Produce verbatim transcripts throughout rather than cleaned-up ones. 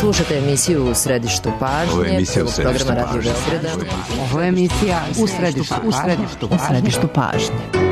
Slušate emisiju U središtu pažnje. Ovo je emisija U središtu programa pažnje. Radio Beograda. Ovo je emisija U središtu, u središtu, u središtu pažnje.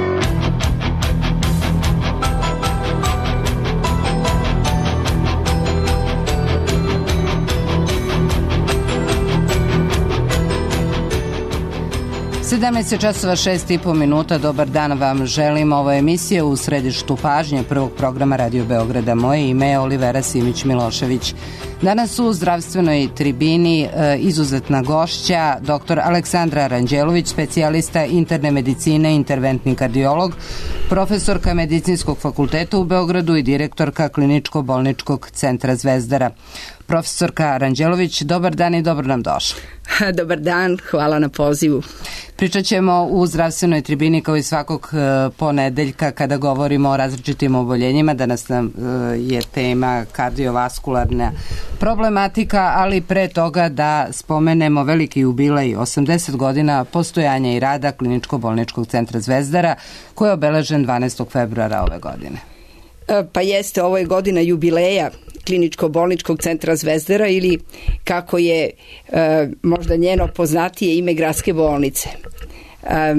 sedamnaest časova šest i po minuta, dobar dan vam želim. Ovo je emisija U središtu pažnje prvog programa Radio Beograda. Moje ime je Olivera Simić-Milošević. Danas u zdravstvenoj tribini e, izuzetna gošća, doktor Aleksandra Ranđelović, specijalista interne medicine, interventni kardiolog, profesorka Medicinskog fakulteta u Beogradu i direktorka Kliničko-bolničkog centra Zvezdara. Profesorka Ranđelović, dobar dan i dobro nam došli. Dobar dan, hvala na pozivu. Pričat ćemo u zdravstvenoj tribini kao i svakog e, ponedeljka kada govorimo o različitim oboljenjima. Danas nam e, je tema kardiovaskularna problematika, ali pre toga da spomenemo veliki jubilej, osamdeset godina postojanja i rada Kliničko-bolničkog centra Zvezdara, koji je obeležen dvanaestog februara ove godine. Pa jeste, ovo je godina jubileja Kliničko-bolničkog centra Zvezdara ili kako je e, možda njeno poznatije ime gradske bolnice. E,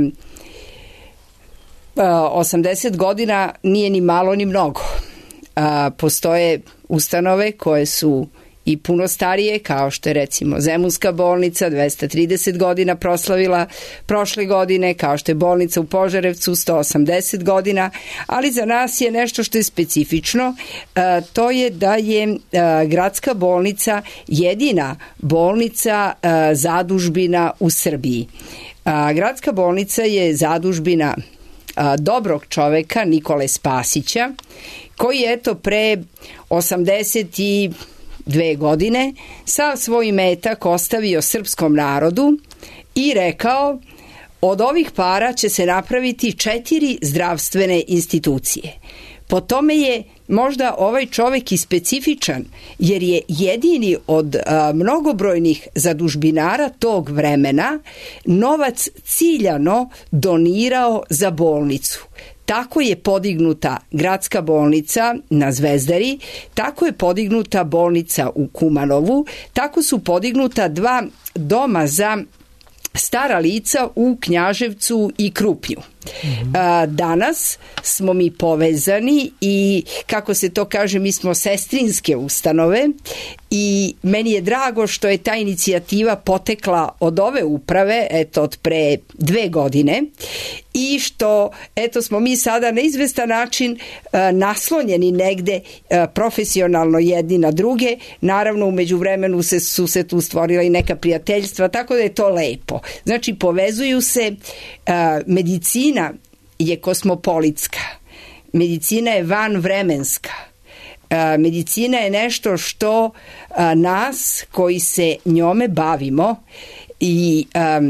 osamdeset godina nije ni malo ni mnogo. E, postoje ustanove koje su i puno starije, kao što je recimo Zemunska bolnica, dvesta trideset godina proslavila prošle godine, kao što je bolnica u Požarevcu, sto osamdeset godina, ali za nas je nešto što je specifično, e, to je da je e, gradska bolnica jedina bolnica e, zadužbina u Srbiji. A, gradska bolnica je zadužbina a, dobrog čoveka Nikole Spasića, koji je eto pre osamdeset dve godine sav svoj imetak ostavio srpskom narodu i rekao: od ovih para će se napraviti četiri zdravstvene institucije. Po tome je možda ovaj čovek i specifičan, jer je jedini od a, mnogobrojnih zadužbinara tog vremena novac ciljano donirao za bolnicu. Tako je podignuta gradska bolnica na Zvezdari, tako je podignuta bolnica u Kumanovu, tako su podignuta dva doma za stara lica u Knjaževcu i Krupnju. Mm-hmm. A, danas smo mi povezani i, kako se to kaže, mi smo sestrinske ustanove i meni je drago što je ta inicijativa potekla od ove uprave, eto od pre dve godine, i što eto smo mi sada na izvestan način a, naslonjeni negde a, profesionalno jedni na druge. Naravno, u međuvremenu se, su se tu stvorila i neka prijateljstva, tako da je to lepo. Znači, povezuju se a, medicina je kosmopolitska, medicina je vanvremenska, medicina je nešto što nas koji se njome bavimo i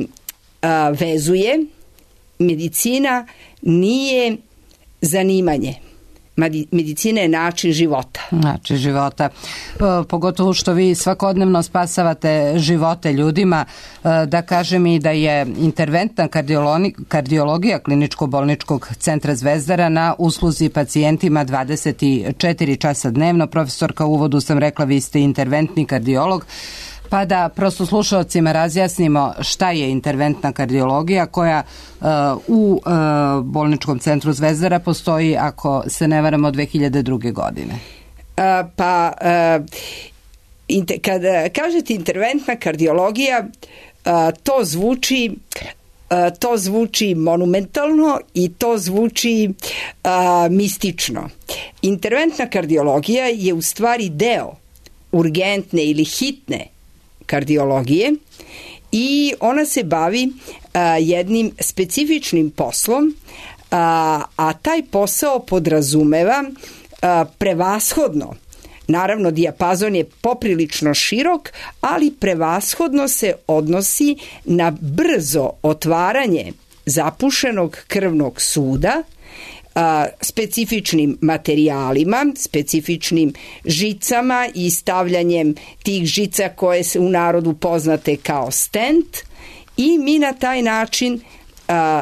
vezuje. Medicina nije zanimanje. Medicina je način života. Način života. Pogotovo što vi svakodnevno spasavate živote ljudima. Da kažem i da je interventna kardiologija Kliničko-bolničkog centra Zvezdara na usluzi pacijentima dvadeset četiri časa dnevno. Profesorka, u uvodu sam rekla, vi ste interventni kardiolog. Pa da prosto slušalcima razjasnimo šta je interventna kardiologija koja uh, u uh, bolničkom centru Zvezdara postoji, ako se ne varam, od dve hiljade druge. godine. Uh, pa uh, inter, kada kažete interventna kardiologija, uh, to zvuči uh, to zvuči monumentalno i to zvuči uh, mistično. Interventna kardiologija je u stvari deo urgentne ili hitne kardiologije i ona se bavi a, jednim specifičnim poslom, a, a taj posao podrazumeva a, prevashodno, naravno dijapazon je poprilično širok, ali prevashodno se odnosi na brzo otvaranje zapušenog krvnog suda a, specifičnim materijalima, specifičnim žicama i stavljanjem tih žica koje se u narodu poznate kao stent, i mi na taj način a,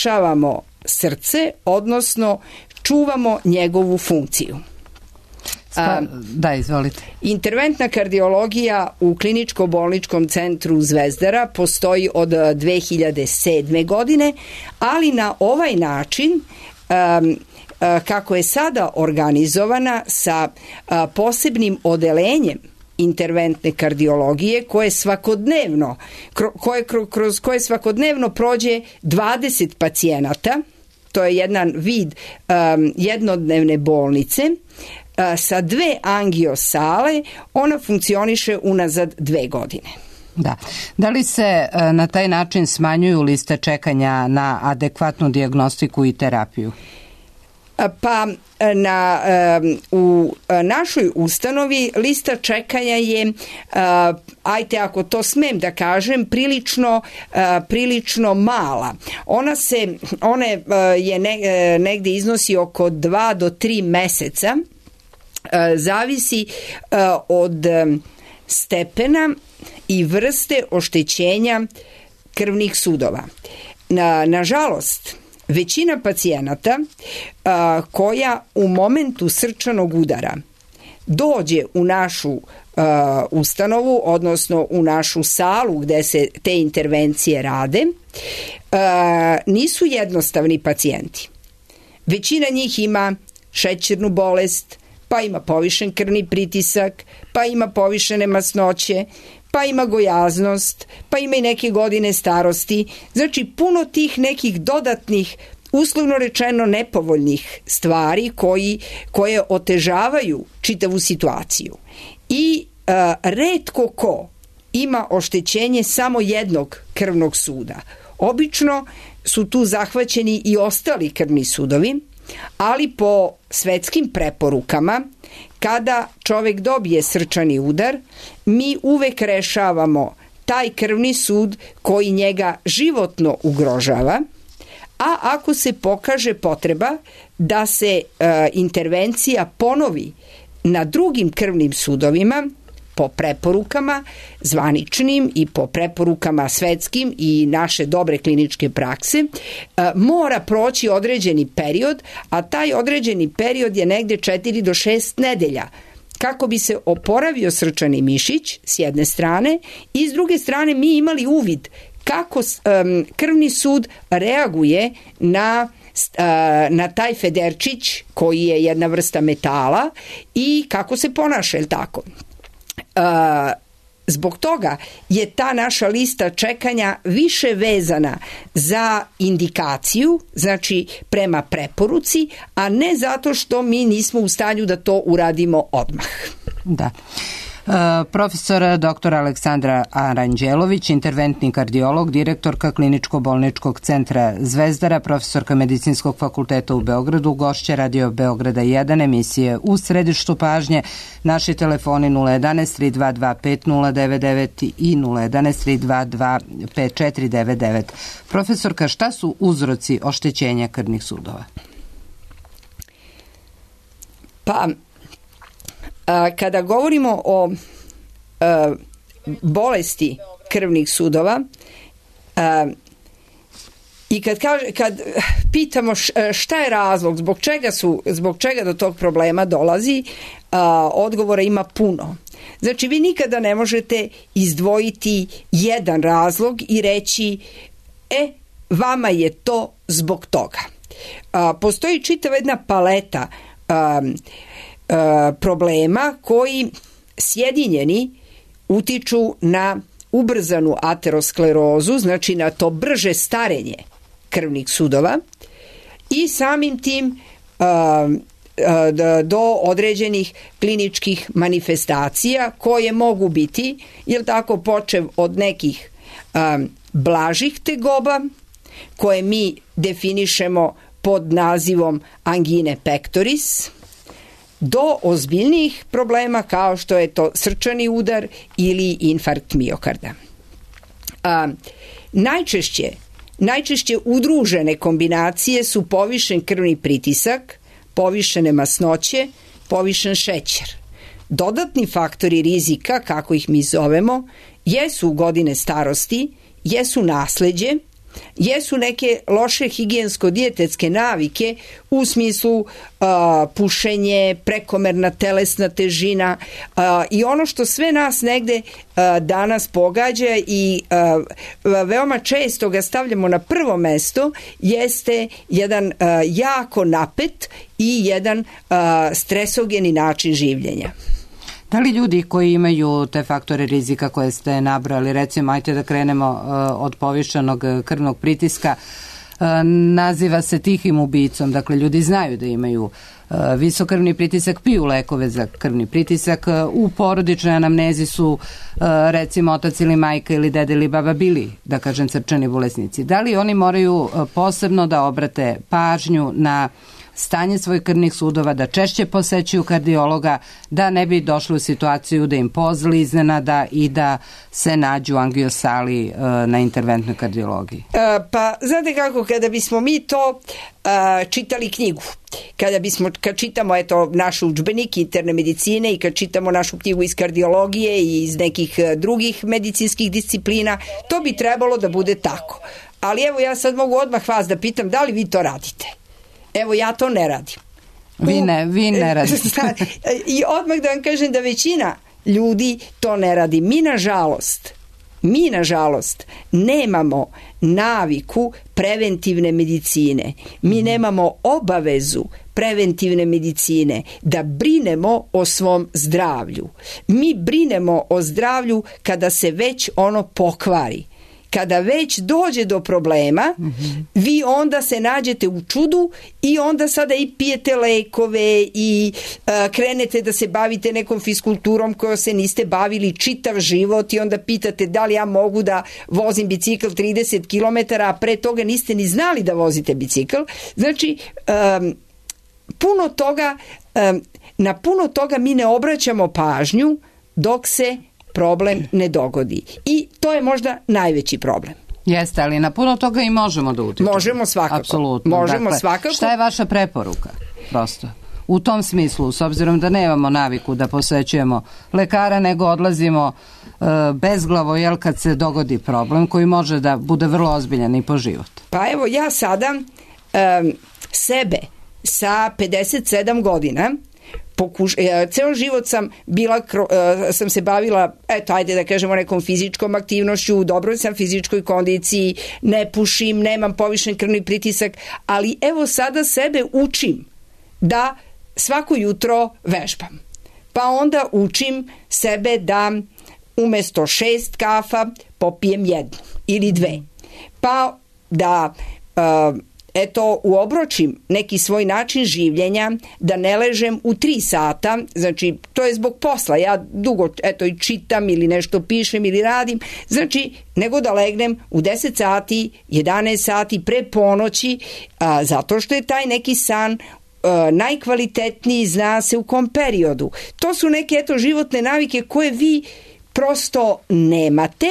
spašavamo srce, odnosno čuvamo njegovu funkciju. A, da, izvolite. Interventna kardiologija u kliničko-bolničkom centru Zvezdara postoji od dve hiljade sedme. godine, ali na ovaj način um, kako je sada organizovana sa a, posebnim odelenjem interventne kardiologije koje svakodnevno koje, kroz koje svakodnevno prođe dvadeset pacijenata. To je jedan vid um, jednodnevne bolnice uh, sa dve angiosale. Ona funkcioniše unazad dve godine. Da. Da li se uh, na taj način smanjuju liste čekanja na adekvatnu dijagnostiku i terapiju? Pa na, u našoj ustanovi lista čekanja je, ajte ako to smem da kažem, prilično, prilično mala. Ona se, ona je negde iznosi oko dva do tri meseca, zavisi od stepena i vrste oštećenja krvnih sudova. Na, nažalost, većina pacijenata a, koja u momentu srčanog udara dođe u našu a, ustanovu, odnosno u našu salu gde se te intervencije rade, a, nisu jednostavni pacijenti. Većina njih ima šećernu bolest, pa ima povišen krvni pritisak, pa ima povišene masnoće, pa ima gojaznost, pa ima i neke godine starosti. Znači, puno tih nekih dodatnih, uslovno rečeno nepovoljnih stvari koji, koje otežavaju čitavu situaciju. I a, retko ko ima oštećenje samo jednog krvnog suda. Obično su tu zahvaćeni i ostali krvni sudovi, ali po svetskim preporukama, kada čovek dobije srčani udar, mi uvek rešavamo taj krvni sud koji njega životno ugrožava, a ako se pokaže potreba da se e, intervencija ponovi na drugim krvnim sudovima, po preporukama zvaničnim i po preporukama svetskim i naše dobre kliničke prakse, mora proći određeni period, a taj određeni period je negde četiri do šest nedelja, kako bi se oporavio srčani mišić s jedne strane i s druge strane mi imali uvid kako um, krvni sud reaguje na na taj federčić koji je jedna vrsta metala i kako se ponaša, je li tako? Uh, zbog toga je ta naša lista čekanja više vezana za indikaciju, znači prema preporuci, a ne zato što mi nismo u stanju da to uradimo odmah. Da. Uh, profesor doktor Aleksandra Aranđelović, interventni kardiolog, direktorka Kliničko-bolničkog centra Zvezdara, profesorka Medicinskog fakulteta u Beogradu, gošća Radio Beograda jedan, emisije U središtu pažnje. Naši telefoni nula jedanaest tri dva dva pet nula devet devet i nula jedanaest tri dva dva pet četiri devet devet. Profesorka, šta su uzroci oštećenja krvnih sudova? Pa, kada govorimo o a, bolesti krvnih sudova a, i kad, kaže, kad pitamo šta je razlog, zbog čega, su, zbog čega do tog problema dolazi, a, odgovora ima puno. Znači, vi nikada ne možete izdvojiti jedan razlog i reći, e, vama je to zbog toga. A, postoji čitava jedna paleta a, problema koji sjedinjeni utiču na ubrzanu aterosklerozu, znači na to brže starenje krvnih sudova i samim tim do određenih kliničkih manifestacija koje mogu biti, jel tako, počev od nekih blažih tegoba koje mi definišemo pod nazivom angine pectoris, do ozbiljnijih problema kao što je to srčani udar ili infarkt miokarda. A, najčešće, najčešće udružene kombinacije su povišen krvni pritisak, povišene masnoće, povišen šećer. Dodatni faktori rizika, kako ih mi zovemo, jesu godine starosti, jesu nasleđe, jesu neke loše higijensko-dijetetske navike u smislu uh, pušenje, prekomerna telesna težina uh, i ono što sve nas negde uh, danas pogađa i uh, veoma često ga stavljamo na prvo mesto jeste jedan uh, jako napet i jedan uh, stresogeni način življenja. Da li ljudi koji imaju te faktore rizika koje ste nabrali, recimo, ajte da krenemo uh, od povišenog krvnog pritiska, uh, naziva se tihim ubicom, dakle ljudi znaju da imaju uh, visok krvni pritisak, piju lekove za krvni pritisak, uh, u porodičnoj anamnezi su uh, recimo otac ili majka ili deda ili baba bili, da kažem, srčani bolesnici. Da li oni moraju uh, posebno da obrate pažnju na stanje svojih krvnih sudova, da češće posećuju kardiologa, da ne bi došli u situaciju da im pozli iznenada i da se nađu u angiosali uh, na interventnoj kardiologiji? Uh, pa, znate kako, kada bismo mi to uh, čitali knjigu, kada bismo, kad čitamo eto, naš udžbenik interne medicine i kad čitamo našu knjigu iz kardiologije i iz nekih uh, drugih medicinskih disciplina, to bi trebalo da bude tako. Ali evo, ja sad mogu odmah vas da pitam, da li vi to radite? Evo, ja to ne radim. Vi ne, vi ne radite. I odmah da vam kažem da većina ljudi to ne radi. Mi, nažalost, mi, nažalost, nemamo naviku preventivne medicine. Mi nemamo obavezu preventivne medicine da brinemo o svom zdravlju. Mi brinemo o zdravlju kada se već ono pokvari. Kada već dođe do problema, mm-hmm. vi onda se nađete u čudu i onda sada i pijete lekove i uh, krenete da se bavite nekom fiskulturom kojom se niste bavili čitav život i onda pitate da li ja mogu da vozim bicikl trideset kilometara, a pre toga niste ni znali da vozite bicikl. Znači, um, puno toga, um, na puno toga mi ne obraćamo pažnju dok se problem ne dogodi. I to je možda najveći problem. Jeste, ali na puno toga i možemo da utičemo. Možemo svakako. Apsolutno. Možemo dakle, svakako. Šta je vaša preporuka? Prosto. U tom smislu, s obzirom da nemamo naviku da posećujemo lekara, nego odlazimo e, bezglavo, jel, kad se dogodi problem koji može da bude vrlo ozbiljan i po život. Pa evo, ja sada um, sebe sa pedeset sedam godina Pokuš, e, ceo život sam bila, e, sam se bavila, eto, ajde da kažemo, nekom fizičkom aktivnošću, u dobroj sam fizičkoj kondiciji, ne pušim, nemam povišen krvni pritisak, ali evo sada sebe učim da svako jutro vežbam. Pa onda učim sebe da umesto šest kafa popijem jednu ili dve. Pa da e, eto, uobročim neki svoj način življenja, da ne ležem u tri sata, znači, to je zbog posla, ja dugo, eto, i čitam ili nešto pišem ili radim, znači, nego da legnem u deset sati, jedanaest sati pre ponoći, a, zato što je taj neki san a, najkvalitetniji, zna se u kom periodu. To su neke, eto, životne navike koje vi prosto nemate,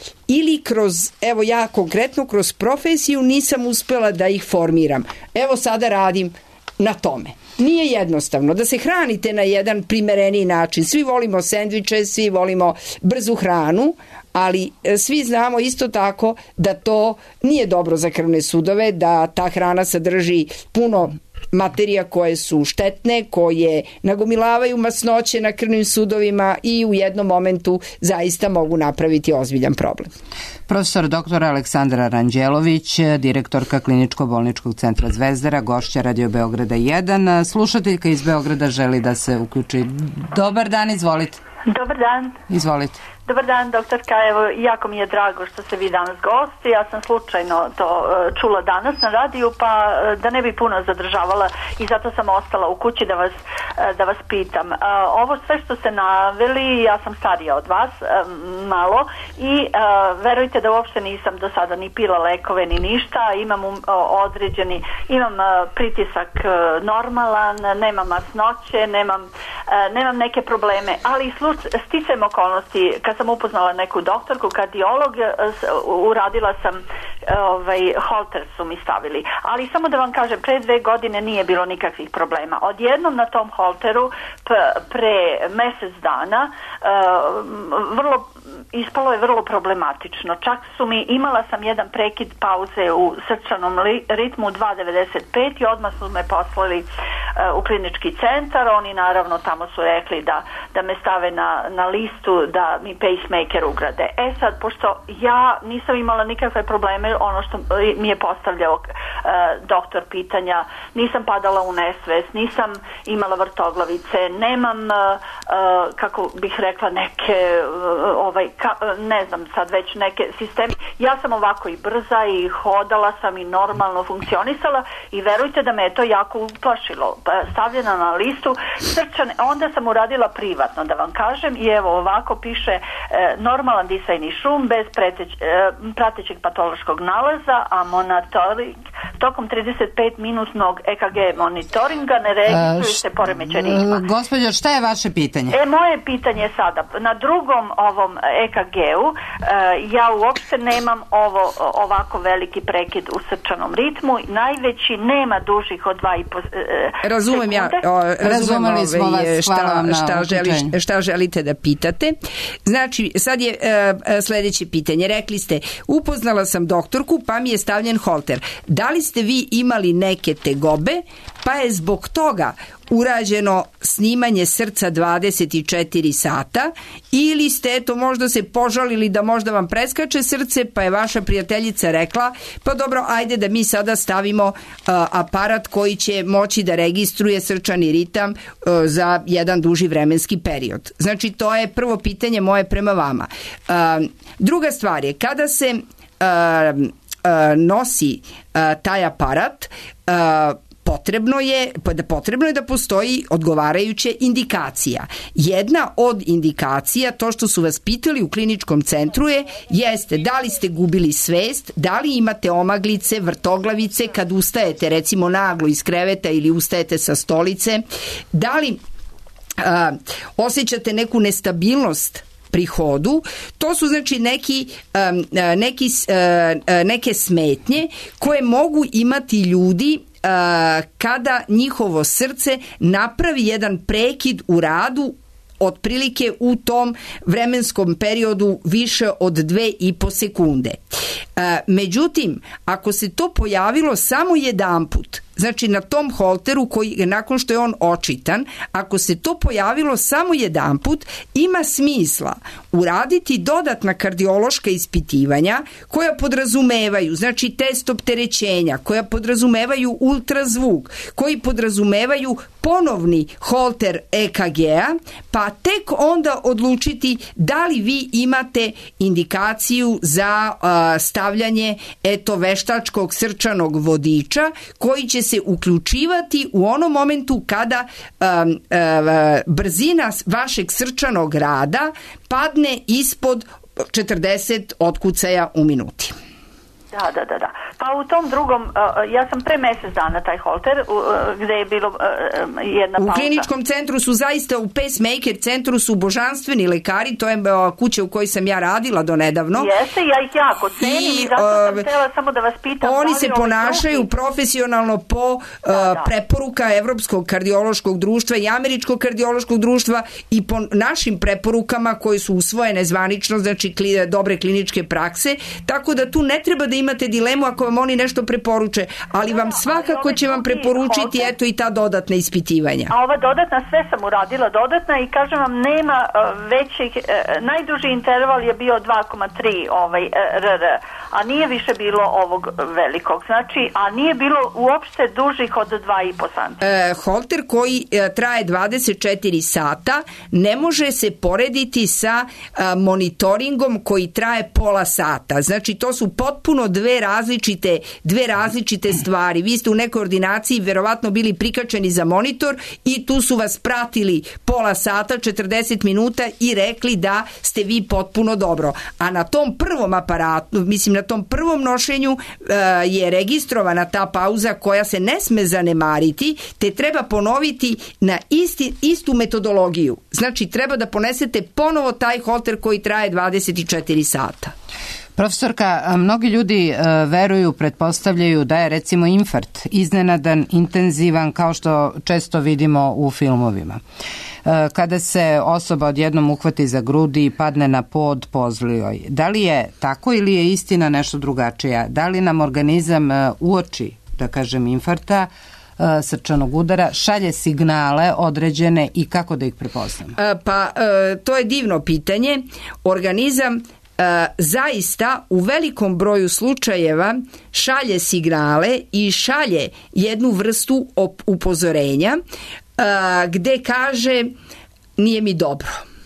ili kroz, evo ja konkretno kroz profesiju nisam uspela da ih formiram. Evo sada radim na tome. Nije jednostavno da se hranite na jedan primereniji način. Svi volimo sendviče, svi volimo brzu hranu, ali svi znamo isto tako da to nije dobro za krvne sudove, da ta hrana sadrži puno materija koje su štetne, koje nagomilavaju masnoće na krvnim sudovima i u jednom momentu zaista mogu napraviti ozbiljan problem. Profesor doktor Aleksandra Ranđelović, direktorka Kliničko-bolničkog centra Zvezdara, gošća Radio Beograda jedan. Slušateljka iz Beograda želi da se uključi. Dobar dan, izvolite. Dobar dan. Izvolite. Dobar dan, doktorka. Evo, jako mi je drago što ste vi danas gosti. Ja sam slučajno to uh, čula danas na radiju, pa uh, da ne bi puno zadržavala i zato sam ostala u kući da vas, uh, da vas pitam. Uh, ovo sve što ste naveli, ja sam starija od vas, uh, malo, i uh, verujte da uopšte nisam do sada ni pila lekove ni ništa. Imam um, određeni, imam uh, pritisak uh, normalan, nemam masnoće, nemam nemam neke probleme, ali sticajem okolnosti, kad sam upoznala neku doktorku, kardiolog, uradila sam ovaj, holter su mi stavili, ali samo da vam kažem, pre dve godine nije bilo nikakvih problema. Odjednom na tom holteru pre mesec dana vrlo ispalo je vrlo problematično. Čak su mi, imala sam jedan prekid pauze u srčanom ritmu dva devedeset pet i odmah su me poslali uh, u klinički centar. Oni naravno tamo su rekli da, da me stave na, na listu da mi pacemaker ugrade. E sad, pošto ja nisam imala nikakve probleme, ono što mi je postavljao uh, doktor pitanja, nisam padala u nesvest, nisam imala vrtoglavice, nemam uh, uh, kako bih rekla neke uh, ovaj Ka, ne znam sad već neke sisteme. Ja sam ovako i brza i hodala sam i normalno funkcionisala i verujte da me je to jako uplašilo. Stavljena na listu srčane, onda sam uradila privatno da vam kažem i evo ovako piše e, normalan disajni šum bez preteć, e, pratećeg patološkog nalaza, a monitoring tokom trideset pet minutnog E K G monitoringa ne registruju se poremećaj ritma. Gospođo, šta je vaše pitanje? E, moje pitanje je sada, na drugom ovom E K G-u uh, ja uopšte nemam ovo ovako veliki prekid u srčanom ritmu, najveći nema dužih od dva i po uh, razumem sekunde. Ja, o, razumem Razumeli smo ovaj, vas, hvala šta, vam na šta, želiš, šta želite da pitate. Znači, sad je uh, sledeće pitanje. Rekli ste, upoznala sam doktorku pa mi je stavljen holter. Da li ste vi imali neke tegobe pa je zbog toga urađeno snimanje srca dvadeset četiri sata ili ste eto možda se požalili da možda vam preskače srce pa je vaša prijateljica rekla pa dobro ajde da mi sada stavimo uh, aparat koji će moći da registruje srčani ritam uh, za jedan duži vremenski period. Znači to je prvo pitanje moje prema vama. Uh, druga stvar je kada se uh, uh, nosi uh, taj aparat uh, potrebno je, potrebno je da postoji odgovarajuća indikacija. Jedna od indikacija, to što su vas pitali u kliničkom centru je, jeste da li ste gubili svest, da li imate omaglice, vrtoglavice kad ustajete recimo naglo iz kreveta ili ustajete sa stolice, da li a, osjećate neku nestabilnost pri hodu. To su znači neki, um, neki, uh, neke smetnje koje mogu imati ljudi uh, kada njihovo srce napravi jedan prekid u radu otprilike u tom vremenskom periodu više od dve i po sekunde. E, međutim, ako se to pojavilo samo jedanput, znači na tom holteru koji nakon što je on očitan, ako se to pojavilo samo jedanput, ima smisla uraditi dodatna kardiološka ispitivanja koja podrazumevaju, znači test opterećenja, koja podrazumevaju ultrazvuk, koji podrazumevaju ponovni holter E K G-a, pa tek onda odlučiti da li vi imate indikaciju za uh, stavljanje eto veštačkog srčanog vodiča koji će se uključivati u onom momentu kada um, uh, brzina vašeg srčanog rada padne ispod četrdeset otkucaja u minuti. Da, da, da, da. Pa u tom drugom, uh, ja sam pre mesec dana taj holter, uh, gde je bilo uh, jedna pauza. U kliničkom centru su zaista, u pacemaker centru su božanstveni lekari, to je uh, kuća u kojoj sam ja radila do nedavno. Jeste, ja ih jako cenim i, i zato sam uh, htjela samo da vas pitam. Oni se ponašaju drugi profesionalno po uh, da, da. preporuka Evropskog kardiološkog društva i Američkog kardiološkog društva i po našim preporukama koje su usvojene zvanično, znači kli, dobre kliničke prakse, tako da tu ne treba da imate dilemu ako vam oni nešto preporuče, ali vam svakako će vam preporučiti eto i ta dodatna ispitivanja. A ova dodatna, sve sam uradila dodatna i kažem vam, nema većih, najduži interval je bio dva zarez tri ovaj, R R, a nije više bilo ovog velikog, znači, a nije bilo uopšte dužih od dva i po sata. E, holter koji e, traje dvadeset četiri sata ne može se porediti sa a, monitoringom koji traje pola sata, znači to su potpuno dve različite, dve različite stvari. Vi ste u nekoj ordinaciji verovatno bili prikačeni za monitor i tu su vas pratili pola sata, četrdeset minuta i rekli da ste vi potpuno dobro. A na tom prvom aparatu, mislim na na tom prvom nošenju uh, je registrovana ta pauza koja se ne sme zanemariti, te treba ponoviti na isti, istu metodologiju. Znači, treba da ponesete ponovo taj holter koji traje dvadeset četiri sata. Profesorka, mnogi ljudi veruju, pretpostavljaju da je recimo infart iznenadan, intenzivan, kao što često vidimo u filmovima. Kada se osoba odjednom uhvati za grudi i padne na pod, pozli joj. Da li je tako ili je istina nešto drugačija? Da li nam organizam uoči, da kažem, infarta, srčanog udara, šalje signale određene i kako da ih prepoznamo? Pa, to je divno pitanje. Organizam zaista u velikom broju slučajeva šalje signale i šalje jednu vrstu upozorenja gde kaže nije mi dobro.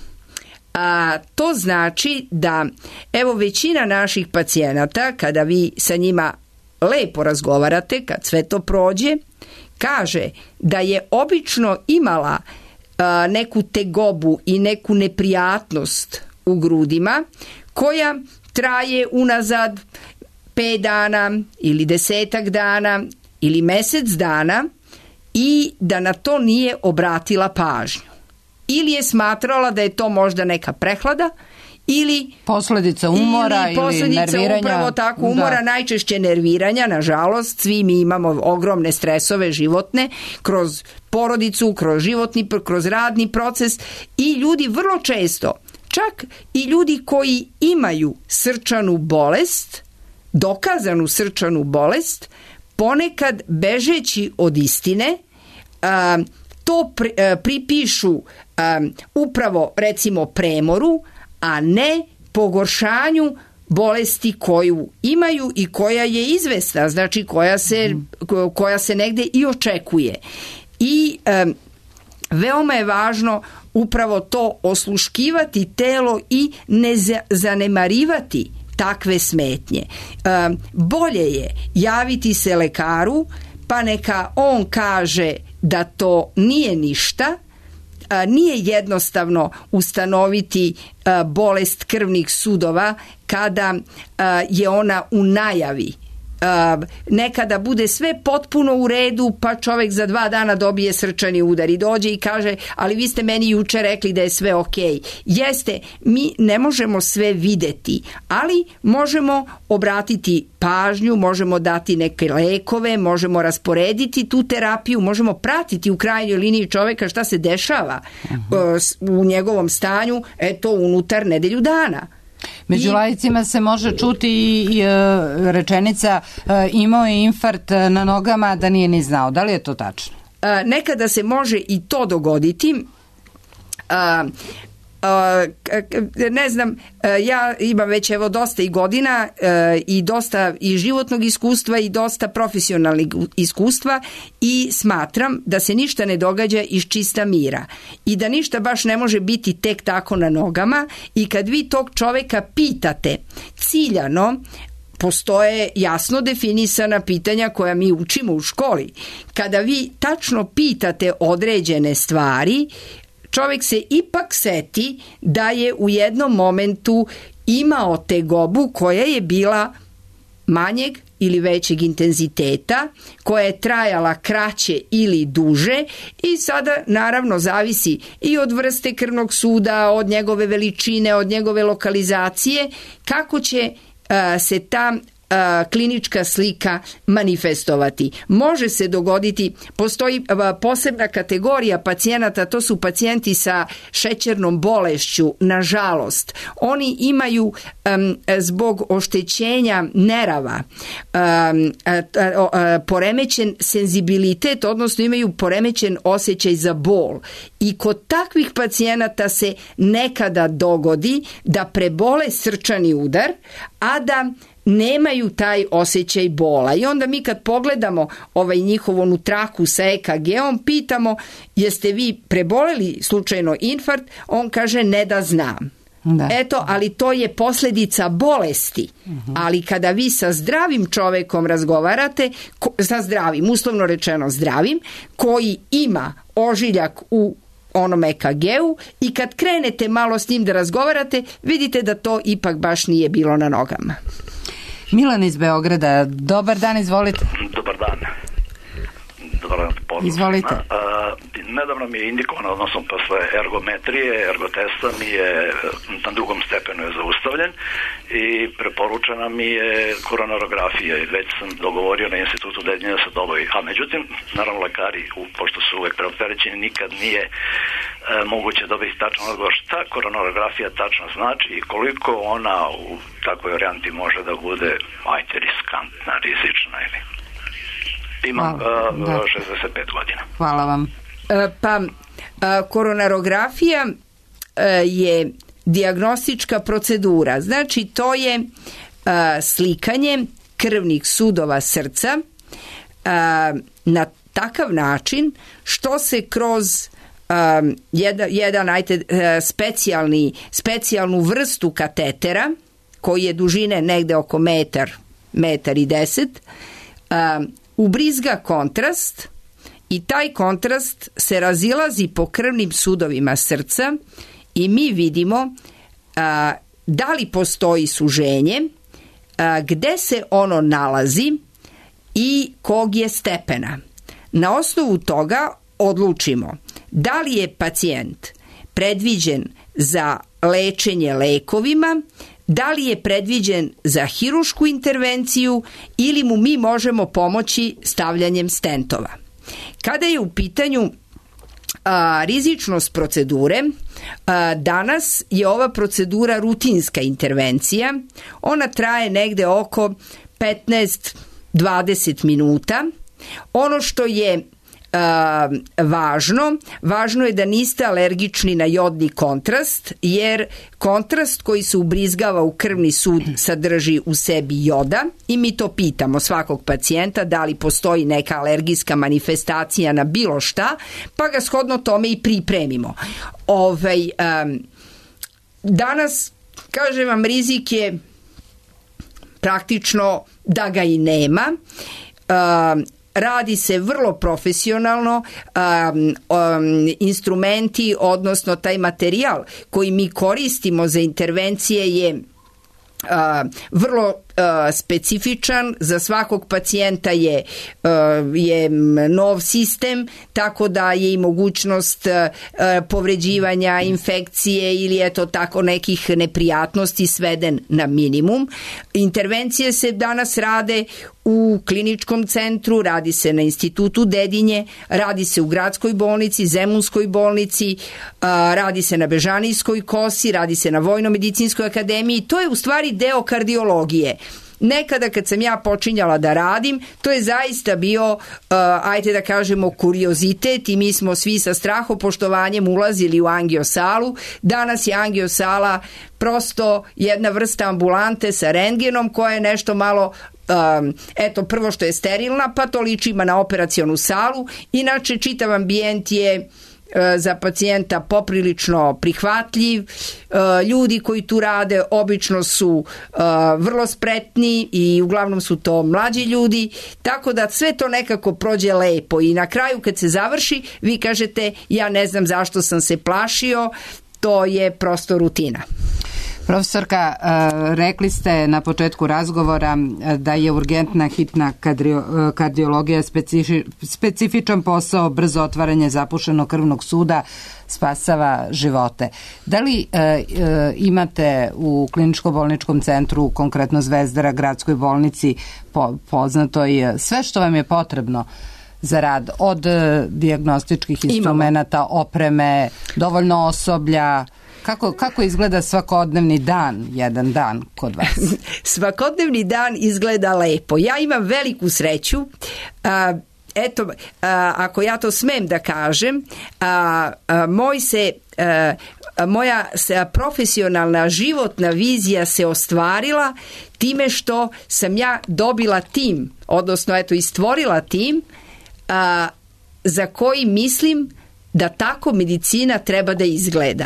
A, to znači da evo većina naših pacijenata, kada vi sa njima lepo razgovarate, kad sve to prođe, kaže da je obično imala a, neku tegobu i neku neprijatnost u grudima koja traje unazad pet dana ili desetak dana ili mesec dana i da na to nije obratila pažnju. Ili je smatrala da je to možda neka prehlada ili posledica umora ili, posledica ili nerviranja. Upravo tako, umora, da. Najčešće nerviranja, nažalost, svi mi imamo ogromne stresove životne kroz porodicu, kroz životni, kroz radni proces i ljudi vrlo često, čak i ljudi koji imaju srčanu bolest, dokazanu srčanu bolest, ponekad bežeći od istine, a, to pri, a, pripišu a, upravo recimo premoru, a ne pogoršanju bolesti koju imaju i koja je izvesna, znači koja se, koja se negde i očekuje. I a, veoma je važno upravo to osluškivati telo i ne zanemarivati takve smetnje. E, bolje je javiti se lekaru, pa neka on kaže da to nije ništa, e, nije jednostavno ustanoviti e, bolest krvnih sudova kada e, je ona u najavi. Uh, nekada bude sve potpuno u redu, pa čovek za dva dana dobije srčani udar i dođe i kaže, ali vi ste meni juče rekli da je sve okej. Jeste, mi ne možemo sve videti, ali možemo obratiti pažnju, možemo dati neke lekove, možemo rasporediti tu terapiju, možemo pratiti u krajnjoj liniji čoveka šta se dešava uh, u njegovom stanju, eto, unutar nedelju dana. Među laicima se može čuti i, i rečenica imao je infart na nogama da nije ni znao. Da li je to tačno? Nekada se može i to dogoditi. Ne znam, ja imam već evo dosta i godina i dosta i životnog iskustva i dosta profesionalnih iskustva i smatram da se ništa ne događa iz čista mira i da ništa baš ne može biti tek tako na nogama i kad vi tog čoveka pitate ciljano, postoje jasno definisana pitanja koja mi učimo u školi. Kada vi tačno pitate određene stvari, čovjek se ipak seti da je u jednom momentu imao tegobu koja je bila manjeg ili većeg intenziteta, koja je trajala kraće ili duže i sada naravno zavisi i od vrste krvnog suda, od njegove veličine, od njegove lokalizacije, kako će uh, se ta klinička slika manifestovati. Može se dogoditi, postoji posebna kategorija pacijenata, to su pacijenti sa šećernom bolešću, nažalost. Oni imaju um, zbog oštećenja nerava um, a, a, a, poremećen senzibilitet, odnosno imaju poremećen osjećaj za bol. I kod takvih pacijenata se nekada dogodi da prebole srčani udar, a da nemaju taj osjećaj bola. I onda mi kad pogledamo ovaj njihovu onu traku sa E K G-om, pitamo jeste vi preboleli slučajno infart, on kaže ne da znam. Da. Eto, ali to je posljedica bolesti. Uh-huh. Ali kada vi sa zdravim čovekom razgovarate, ko, sa zdravim, uslovno rečeno zdravim, koji ima ožiljak u onom E K G-u i kad krenete malo s njim da razgovarate, vidite da to ipak baš nije bilo na nogama. Milan iz Beograda, dobar dan, izvolite. Dobar dan. Dobar dan, pozdrav. Izvolite. A, nedavno mi je indikovano, odnosno posle ergometrije, ergotesta mi je na drugom stepenu je zaustavljen i preporučena mi je koronarografija i već sam dogovorio na institutu Dedinje da se dobavi. A međutim, naravno lekari, pošto su uvek preopterećeni, nikad nije e, moguće dobiti tačan odgovor šta koronarografija tačno znači i koliko ona u takvoj varijanti može da bude, ajte, riskantna, rizična ili... Imam uh, šezdeset pet godina. Hvala vam. E, pa, a, koronarografija a, je dijagnostička procedura. Znači, to je a, slikanje krvnih sudova srca a, na takav način što se kroz a, jedan, jedan ajte, a, specijalni, specijalnu vrstu katetera, koji je dužine negde oko metar, metar i deset, a, ubrizga kontrast i taj kontrast se razilazi po krvnim sudovima srca i mi vidimo a, da li postoji suženje, a, gde se ono nalazi i kog je stepena. Na osnovu toga odlučimo da li je pacijent predviđen za lečenje lekovima, da li je predviđen za hirušku intervenciju ili mu mi možemo pomoći stavljanjem stentova. Kada je u pitanju a, rizičnost procedure, a, danas je ova procedura rutinska intervencija. Ona traje negde oko petnaest do dvadeset minuta. Ono što je a, važno, važno je da niste alergični na jodni kontrast, jer kontrast koji se ubrizgava u krvni sud sadrži u sebi joda i mi to pitamo svakog pacijenta da li postoji neka alergijska manifestacija na bilo šta, pa ga shodno tome i pripremimo. Ovaj, um, danas, kažem vam, rizik je praktično da ga i nema. Um, Radi se vrlo profesionalno, um, um, instrumenti, odnosno taj materijal koji mi koristimo za intervencije je uh, vrlo uh, specifičan, za svakog pacijenta je, uh, je nov sistem, tako da je i mogućnost uh, povređivanja, infekcije ili eto tako nekih neprijatnosti sveden na minimum. Intervencije se danas rade u kliničkom centru, radi se na institutu Dedinje, radi se u gradskoj bolnici, Zemunskoj bolnici, radi se na Bežanijskoj kosi, radi se na Vojno-medicinskoj akademiji. To je u stvari deo kardiologije. Nekada kad sam ja počinjala da radim, to je zaista bio, uh, ajde da kažemo, kuriozitet i mi smo svi sa strahopoštovanjem ulazili u angiosalu. Danas je angiosala prosto jedna vrsta ambulante sa rentgenom koja je nešto malo Um, eto, prvo što je sterilna, pa to liči ima na operacionu salu. Inače, čitav ambijent je uh, za pacijenta poprilično prihvatljiv. Uh, ljudi koji tu rade obično su uh, vrlo spretni i uglavnom su to mlađi ljudi, tako da sve to nekako prođe lepo i na kraju kad se završi vi kažete ja ne znam zašto sam se plašio, to je prosto rutina. Profesorka, rekli ste na početku razgovora da je urgentna hitna kardiologija specifičan posao, brzo otvaranje zapušenog krvnog suda spasava živote. Da li imate u kliničko-bolničkom centru, konkretno Zvezdara, gradskoj bolnici, poznatoj, sve što vam je potrebno za rad, od dijagnostičkih instrumenata, opreme, dovoljno osoblja? Kako, kako izgleda svakodnevni dan, jedan dan kod vas? Svakodnevni dan izgleda lepo. Ja imam veliku sreću. A, eto, a, ako ja to smem da kažem, a, a, moj se, a, a, moja se, profesionalna životna vizija se ostvarila time što sam ja dobila tim, odnosno eto, istvorila tim a, za koji mislim da tako medicina treba da izgleda.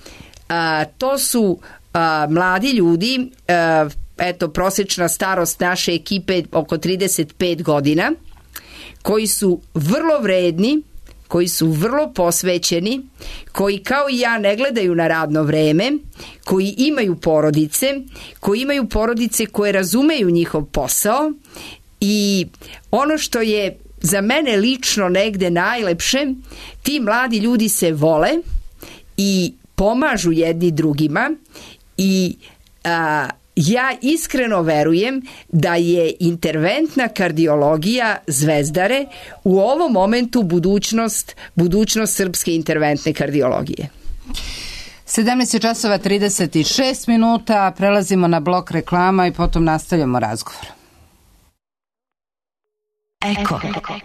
A, to su a, mladi ljudi, a, eto prosečna starost naše ekipe oko trideset pet godina, koji su vrlo vredni, koji su vrlo posvećeni, koji kao i ja ne gledaju na radno vreme, koji imaju porodice, koji imaju porodice koje razumeju njihov posao i ono što je za mene lično negde najlepše, ti mladi ljudi se vole i pomažu jedni drugima i a, ja iskreno verujem da je interventna kardiologija Zvezdare u ovom momentu budućnost, budućnost srpske interventne kardiologije. sedamnaest časova trideset šest minuta, prelazimo na blok reklama i potom nastavljamo razgovor. Eko.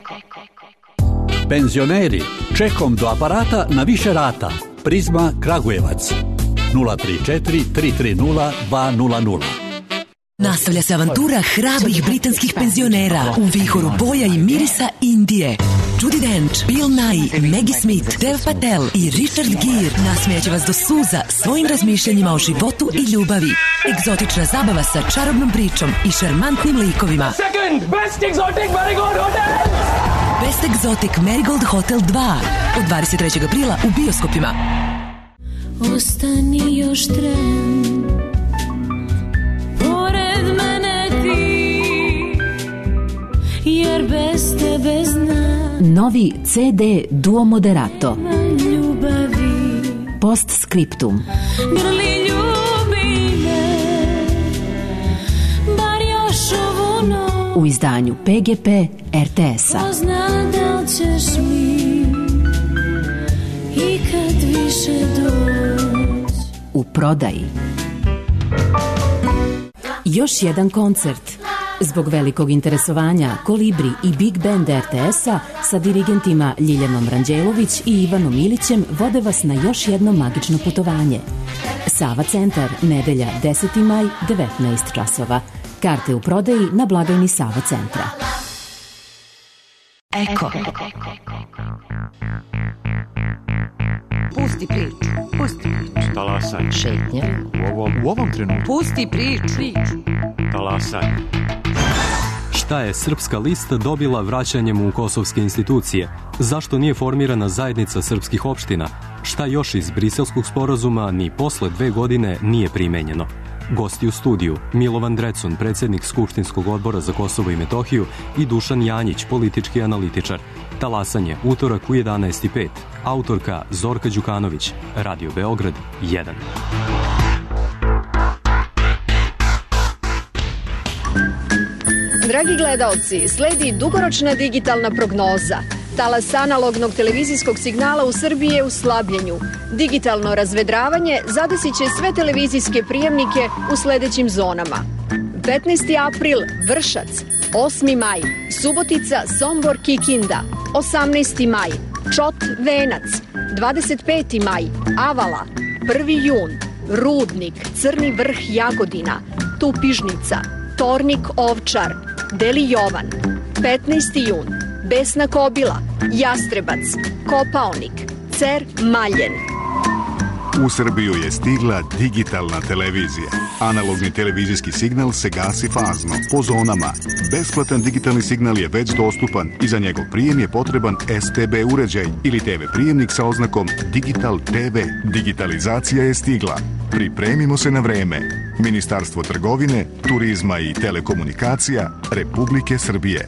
Penzioneri, čekom do aparata na više rata. Prizma Kragujevac. nula tri četiri tri tri nula dva nula nula. Nastavlja se avantura hrabrih britanskih penzionera u vihoru boja i mirisa Indije. Judi Dench, Bill Nighy, Maggie Smith, Dev Patel i Richard Gere nasmijaće vas do suza svojim razmišljanjima o životu i ljubavi. Egzotična zabava sa čarobnom pričom i šarmantnim likovima. Second Best Exotic Marigold Hotel! Best Exotic Marigold Hotel dva od dvadeset trećeg aprila u bioskopima. Ostani još tren, pored mene ti, jer bez tebe znam. Novi ce de Duo Moderato. Ljubavi. Postscriptum. Grli ljubi me, bar još ovu noć. U izdanju pe ge pe er te es-a. Ko zna da li ćeš mi i kad više doći. U prodaji. Još jedan koncert. Zbog velikog interesovanja Kolibri i Big Band er te es-a sa dirigentima Ljiljanom Ranđelović i Ivanom Ilićem vode vas na još jedno magično putovanje. Sava centar, nedelja deseti maj, devetnaest časova. Karte u prodaji na blagajni Sava centra. Eko. Pusti priču, pusti priču. Talasaj. Šetnja. U ovom, u ovom trenutku. Pusti priču. priču. Talasaj. Šta je Srpska lista dobila vraćanjem u kosovske institucije? Zašto nije formirana zajednica srpskih opština? Šta još iz Briselskog sporazuma ni posle dve godine nije primenjeno? Gosti u studiju Milovan Drecun, predsjednik Skupštinskog odbora za Kosovo i Metohiju i Dušan Janjić, politički analitičar. Talasanje, utorak u jedanaest i pet. Autorka Zorka Đukanović. Radio Beograd jedan. Dragi gledaoci, sledi dugoročna digitalna prognoza. Talas analognog televizijskog signala u Srbiji je u slabljenju. Digitalno razvedravanje zadesit će sve televizijske prijemnike u sledećim zonama. petnaesti april Vršac, osmi maj Subotica, Sombor, Kikinda, osamnaesti maj Čot, Venac, dvadeset peti maj Avala, prvi jun Rudnik, Crni Vrh, Jagodina, Tupižnica, Tornik, Ovčar, Deli Jovan, petnaesti jun Besna Kobila, Jastrebac, Kopaonik, Cer, Maljen. U Srbiju je stigla digitalna televizija. Analogni televizijski signal se gasi fazno, po zonama. Besplatan digitalni signal je već dostupan i za njegov prijem je potreban es te be uređaj ili te ve prijemnik sa oznakom Digital te ve. Digitalizacija je stigla. Pripremimo se na vreme. Ministarstvo trgovine, turizma i telekomunikacija Republike Srbije.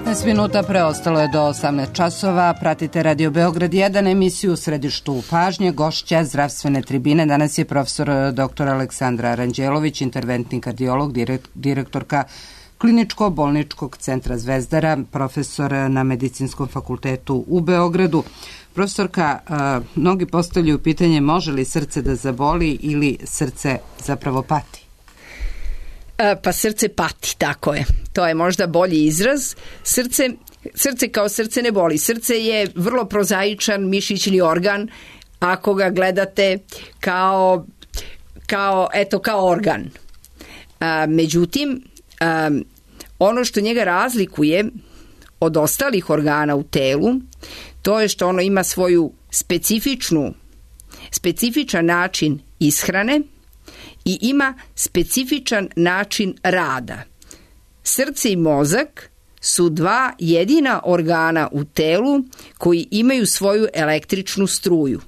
petnaest minuta preostalo je do osamnaest časova. Pratite Radio Beograd jedan, emisiju u središtu pažnje. Gošća zdravstvene tribine danas je profesor doktor Aleksandra Aranđelović, interventni kardiolog, direktorka Kliničko-bolničkog centra Zvezdara, profesor na Medicinskom fakultetu u Beogradu. Profesorka, mnogi postavljaju pitanje može li srce da zaboli ili srce zapravo pati? Pa srce pati, tako je. To je možda bolji izraz. Srce, srce kao srce ne boli. Srce je vrlo prozaičan mišićni organ ako ga gledate kao, kao, eto, kao organ. A, međutim, a, ono što njega razlikuje od ostalih organa u telu, to je što ono ima svoju specifičnu, specifičan način ishrane i ima specifičan način rada. Srce i mozak su dva jedina organa u telu koji imaju svoju električnu struju.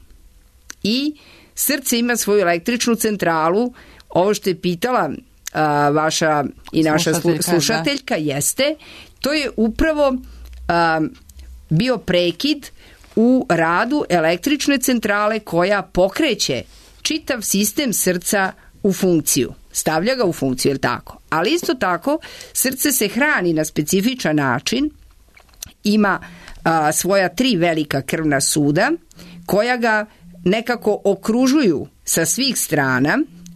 I srce ima svoju električnu centralu. Ovo što je pitala a, vaša i naša slušateljka, slušateljka da. Jeste, to je upravo a, bio prekid u radu električne centrale koja pokreće čitav sistem srca u funkciju. Stavlja ga u funkciju, je li tako? Ali isto tako, srce se hrani na specifičan način, ima a, svoja tri velika krvna suda, koja ga nekako okružuju sa svih strana,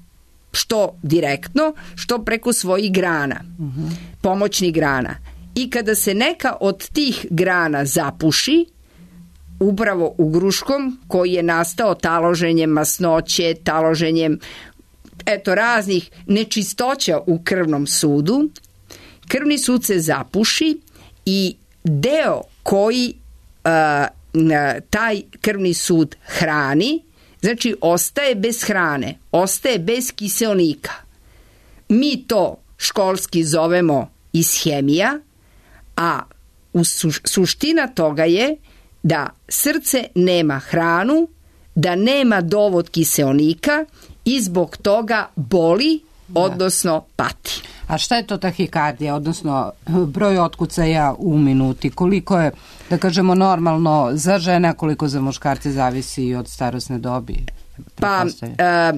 što direktno, što preko svojih grana, mm-hmm. pomoćnih grana. I kada se neka od tih grana zapuši, upravo ugruškom koji je nastao taloženjem masnoće, taloženjem eto raznih nečistoća u krvnom sudu, krvni sud se zapuši i deo koji a, taj krvni sud hrani, znači ostaje bez hrane, ostaje bez kiseonika. Mi to školski zovemo ishemija, a u suština toga je da srce nema hranu, da nema dovod kiseonika i zbog toga boli, odnosno pati. A šta je to tahikardija, odnosno broj otkucaja u minuti? Koliko je, da kažemo, normalno za žene, a koliko za muškarce zavisi i od starosne dobi? Pa, uh,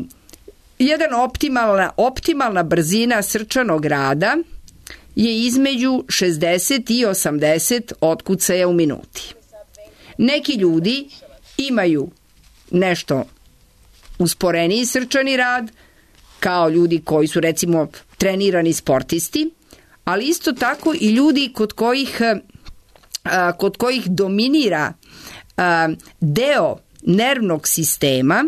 jedan optimalna, optimalna brzina srčanog rada je između šezdeset i osamdeset otkucaja u minuti. Neki ljudi imaju nešto usporeniji srčani rad, kao ljudi koji su recimo trenirani sportisti, ali isto tako i ljudi kod kojih, a, kod kojih dominira a, deo nervnog sistema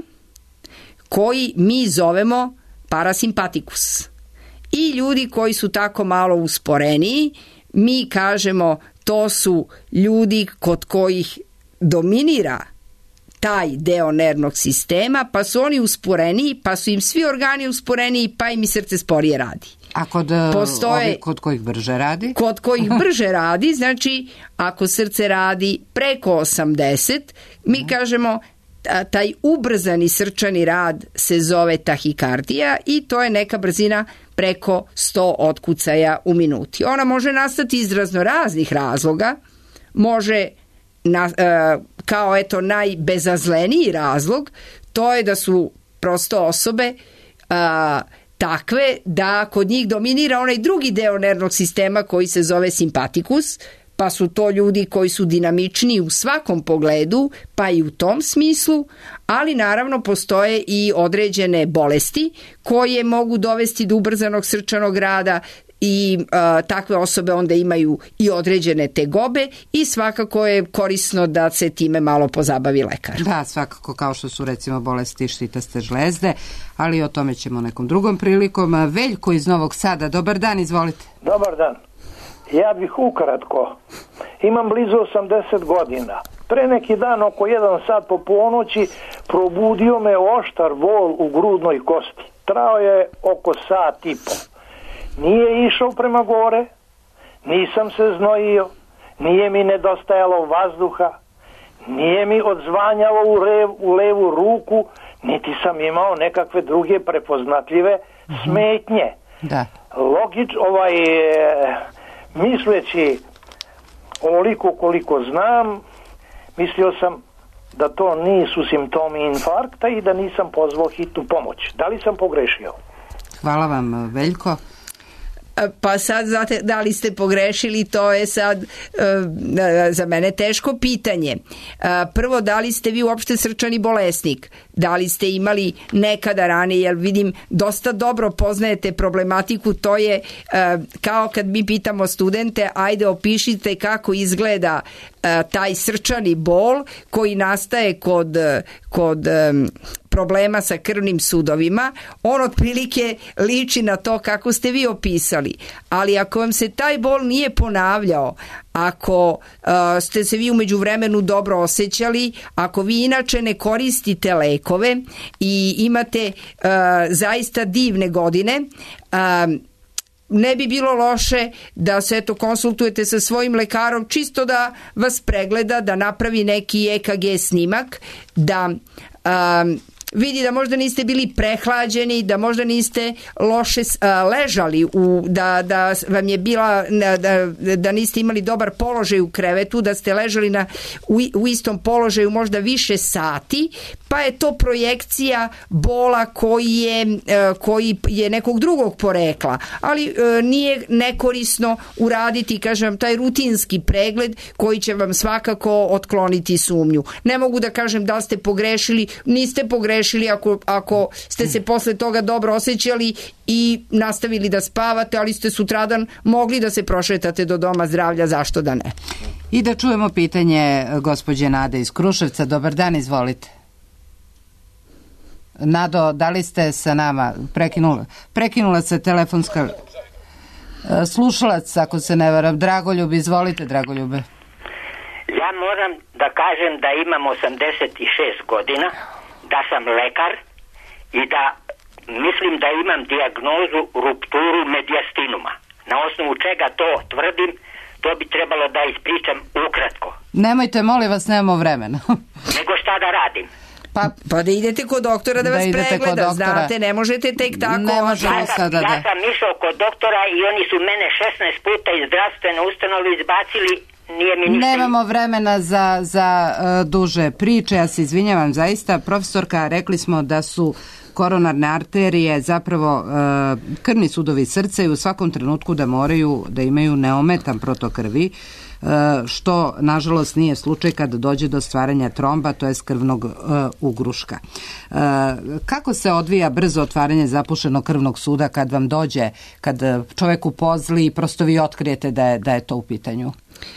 koji mi zovemo parasimpatikus. I ljudi koji su tako malo usporeniji, mi kažemo to su ljudi kod kojih dominira taj deo nervnog sistema, pa su oni usporeniji, pa su im svi organi usporeniji, pa im i srce sporije radi. A kod, Postoje, ovi, kod kojih brže radi? Kod kojih brže radi, znači ako srce radi preko osamdeset, mi kažemo taj ubrzani srčani rad se zove tahikardija i to je neka brzina preko sto otkucaja u minuti. Ona može nastati iz raznoraznih razloga, može na, e, kao eto najbezazleniji razlog, to je da su prosto osobe a, takve da kod njih dominira onaj drugi deo nervnog sistema koji se zove simpatikus, pa su to ljudi koji su dinamičniji u svakom pogledu, pa i u tom smislu, ali naravno postoje i određene bolesti koje mogu dovesti do ubrzanog srčanog rada i a, takve osobe onda imaju i određene tegobe i svakako je korisno da se time malo pozabavi lekar. Da, svakako, kao što su recimo bolesti štitaste žlezde, ali o tome ćemo nekom drugom prilikom. Veljko iz Novog Sada, dobar dan, izvolite. Dobar dan. Ja bih ukratko, imam blizu osamdeset godina. Pre neki dan oko jedan sat po ponoći probudio me oštar bol u grudnoj kosti. Trao je oko sat i po. Nije išao prema gore, nisam se znojio, nije mi nedostajalo vazduha, nije mi odzvanjalo u, rev, u levu ruku, niti sam imao nekakve druge prepoznatljive smetnje. Da. Logič, ovaj... misleći ovoliko koliko znam, mislio sam da to nisu simptomi infarkta i da nisam pozvao hitnu pomoć. Da li sam pogrešio? Hvala vam, Veljko. Pa sad, znate, da li ste pogrešili, to je sad za mene teško pitanje. Prvo, da li ste vi uopšte srčani bolesnik? Da li ste imali nekada ranije, jer vidim dosta dobro poznajete problematiku, to je kao kad mi pitamo studente, ajde opišite kako izgleda taj srčani bol koji nastaje kod, kod problema sa krvnim sudovima. On otprilike liči na to kako ste vi opisali. Ali ako vam se taj bol nije ponavljao, ako uh, ste se vi u međuvremenu dobro osjećali, ako vi inače ne koristite lekove i imate uh, zaista divne godine, uh, ne bi bilo loše da se eto konsultujete sa svojim lekarom čisto da vas pregleda, da napravi neki E K G snimak, da um, vidi da možda niste bili prehlađeni, da možda niste loše a, ležali, u, da, da vam je bila, da, da niste imali dobar položaj u krevetu, da ste ležali na, u, u istom položaju možda više sati, pa je to projekcija bola koji je, koji je nekog drugog porekla. Ali nije nekorisno uraditi, kažem, taj rutinski pregled koji će vam svakako otkloniti sumnju. Ne mogu da kažem da ste pogrešili, niste pogrešili Ako, ako ste se posle toga dobro osjećali i nastavili da spavate, ali ste sutradan mogli da se prošetate do doma zdravlja, zašto da ne? I da čujemo pitanje gospođe Nade iz Kruševca. Dobar dan, izvolite. Nado, da li ste sa nama? Prekinula, prekinula se telefonska slušalac, ako se ne varam. Dragoljub, izvolite, Dragoljube. Ja moram da kažem da imam osamdeset šest godina, da sam lekar i da mislim da imam dijagnozu rupturu mediastinuma. Na osnovu čega to tvrdim, to bi trebalo da ispričam ukratko. Nemojte, molim vas, nemamo vremena. Nego šta da radim? Pa, pa da idete kod doktora da, da vas pregleda, znate, ne možete tek tako. Ne možemo ja sam, sada da... Ja sam išao kod doktora i oni su mene šesnaest puta iz zdravstvene ustanove izbacili. Nemamo vremena za, za uh, duže priče, ja se izvinjavam zaista. Profesorka, rekli smo da su koronarne arterije zapravo uh, krvni sudovi srca i u svakom trenutku da moraju da imaju neometan protok krvi, uh, što nažalost nije slučaj kada dođe do stvaranja tromba, to je krvnog uh, ugruška. Uh, kako se odvija brzo otvaranje zapušenog krvnog suda kad vam dođe, kad čovek upozli i prosto vi otkrijete da je, da je to u pitanju?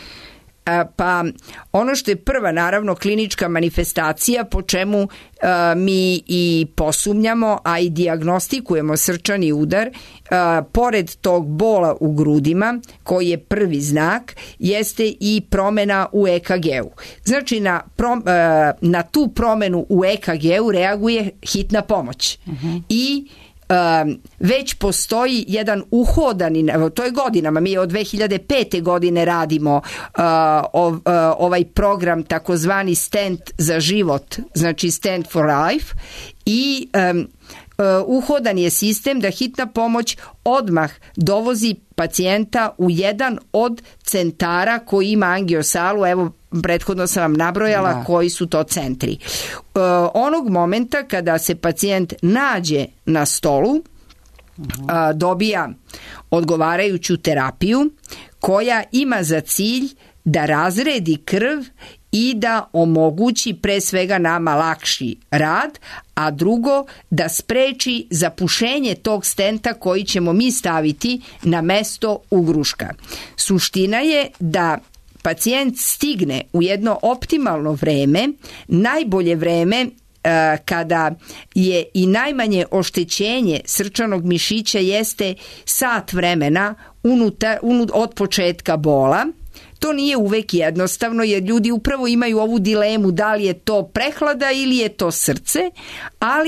Pa ono što je prva naravno klinička manifestacija po čemu a, mi i posumnjamo, a i dijagnostikujemo srčani udar, a, pored tog bola u grudima koji je prvi znak, jeste i promena u E K G-u. Znači na, prom, a, na tu promenu u E K G-u reaguje hitna pomoć. Uh-huh. I Um, već postoji jedan uhodani, to je godinama, mi od dve hiljade pete godine radimo uh, ov, uh, ovaj program takozvani Stent za život, znači Stent for Life, i um, Uh, uhodan je sistem da hitna pomoć odmah dovozi pacijenta u jedan od centara koji ima angiosalu. Evo, prethodno sam vam nabrojala da. Koji su to centri. Uh, onog momenta kada se pacijent nađe na stolu, uh, dobija odgovarajuću terapiju koja ima za cilj da razredi krv i da omogući pre svega nama lakši rad, a drugo da spreči zapušenje tog stenta koji ćemo mi staviti na mesto ugruška. Suština je da pacijent stigne u jedno optimalno vreme, najbolje vreme kada je i najmanje oštećenje srčanog mišića jeste sat vremena unutar, unut, od početka bola. To nije uvek jednostavno jer ljudi upravo imaju ovu dilemu da li je to prehlada ili je to srce, ali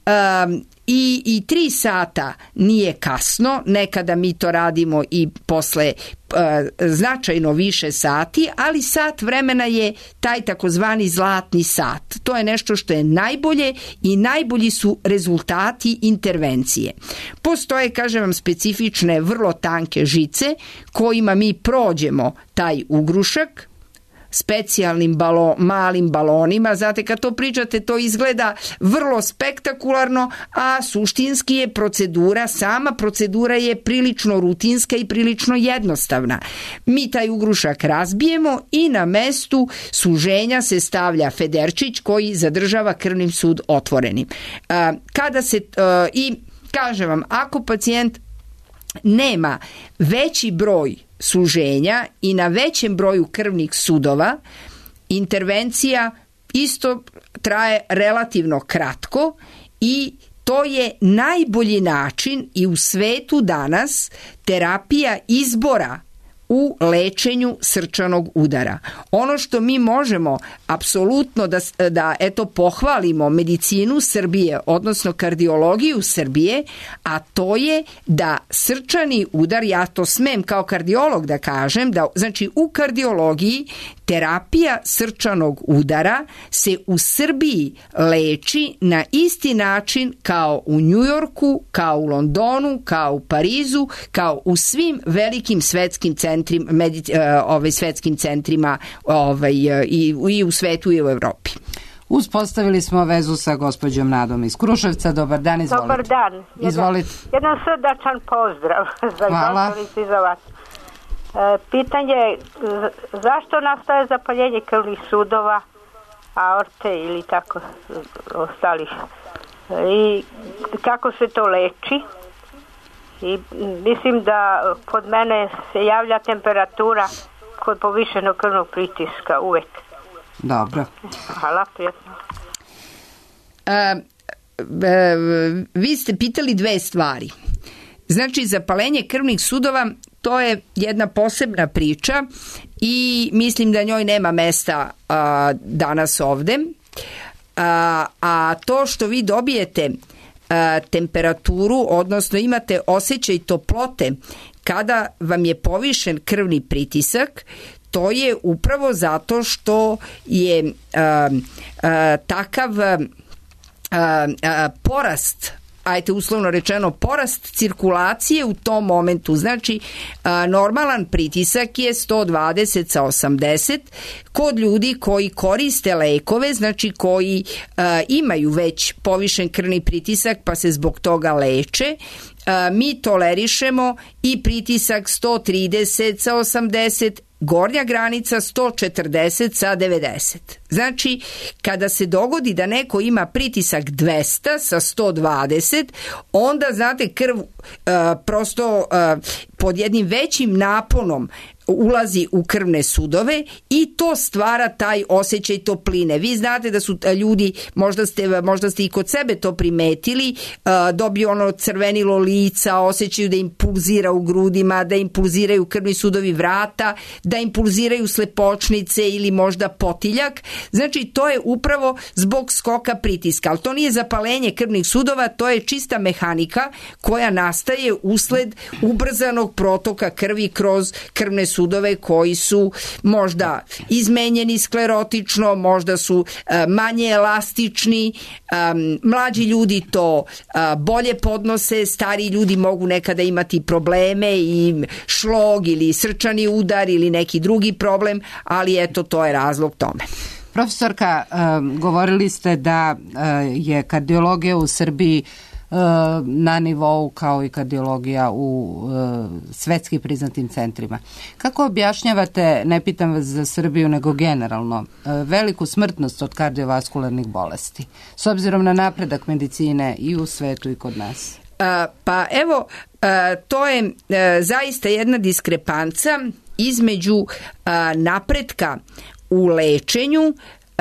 Um, I, i tri sata nije kasno, nekada mi to radimo i posle uh, značajno više sati, ali sat vremena je taj takozvani zlatni sat. To je nešto što je najbolje i najbolji su rezultati intervencije. Postoje, kažem vam, specifične vrlo tanke žice kojima mi prođemo taj ugrušak specijalnim balo, malim balonima. Znate, kad to pričate, to izgleda vrlo spektakularno, a suštinski je procedura, sama procedura je prilično rutinska i prilično jednostavna. Mi taj ugrušak razbijemo i na mestu suženja se stavlja federčić koji zadržava krvni sud otvorenim. Kada se, i kažem vam, ako pacijent nema veći broj suženja i na većem broju krvnih sudova, intervencija isto traje relativno kratko i to je najbolji način i u svetu danas terapija izbora u lečenju srčanog udara. Ono što mi možemo apsolutno da, da eto pohvalimo medicinu Srbije, odnosno kardiologiju Srbije, a to je da srčani udar, ja to smem kao kardiolog da kažem, da znači u kardiologiji terapija srčanog udara se u Srbiji leči na isti način kao u Njujorku, kao u Londonu, kao u Parizu, kao u svim velikim svetskim centrima, medici, ovaj, svetskim centrima ovaj, i, i u svetu i u Evropi. Uspostavili smo vezu sa gospođom Nadom iz Kruševca. Dobar dan, izvolite. Dobar dan. Jedan, izvolite. jedan srdačan pozdrav za doktoricu i za vas. E, pitanje je zašto nastaje zapaljenje krvnih sudova, aorte ili tako ostalih, i kako se to leči? I mislim da kod mene se javlja temperatura kod povišenog krvnog pritiska uvek. Dobro. Hvala, prijatno. A, a, vi ste pitali dve stvari. Znači, zapaljenje krvnih sudova, to je jedna posebna priča i mislim da njoj nema mesta a, danas ovde. A, a to što vi dobijete a, temperaturu, odnosno imate osjećaj toplote kada vam je povišen krvni pritisak, to je upravo zato što je a, a, takav a, a, porast, ajte uslovno rečeno, porast cirkulacije u tom momentu. Znači, a, normalan pritisak je sto dvadeset sa osamdeset. Kod ljudi koji koriste lekove, znači koji a, imaju već povišen krvni pritisak pa se zbog toga leče, a, mi tolerišemo i pritisak sto trideset sa osamdeset, gornja granica sto četrdeset sa devedeset. Znači, kada se dogodi da neko ima pritisak dvesta sa sto dvadeset, onda, znate, krv uh, prosto uh, pod jednim većim naponom ulazi u krvne sudove i to stvara taj osjećaj topline. Vi znate da su ljudi, možda ste, možda ste i kod sebe to primetili, dobiju ono crvenilo lica, osjećaju da im pulzira u grudima, da im pulziraju krvni sudovi vrata, da im pulziraju slepočnice ili možda potiljak. Znači, to je upravo zbog skoka pritiska. Ali to nije zapaljenje krvnih sudova, to je čista mehanika koja nastaje usled ubrzanog protoka krvi kroz krvne sudove koji su možda izmenjeni sklerotično, možda su uh, manje elastični, um, mlađi ljudi to uh, bolje podnose, stariji ljudi mogu nekada imati probleme i šlog ili srčani udar ili neki drugi problem, ali eto, to je razlog tome. Profesorka, um, govorili ste da uh, je kardiologija u Srbiji na nivou kao i kardiologija u uh, svetski priznatim centrima. Kako objašnjavate, ne pitam vas za Srbiju nego generalno, uh, veliku smrtnost od kardiovaskularnih bolesti s obzirom na napredak medicine i u svetu i kod nas? Uh, pa evo, uh, to je uh, zaista jedna diskrepanca između uh, napretka u lečenju Uh,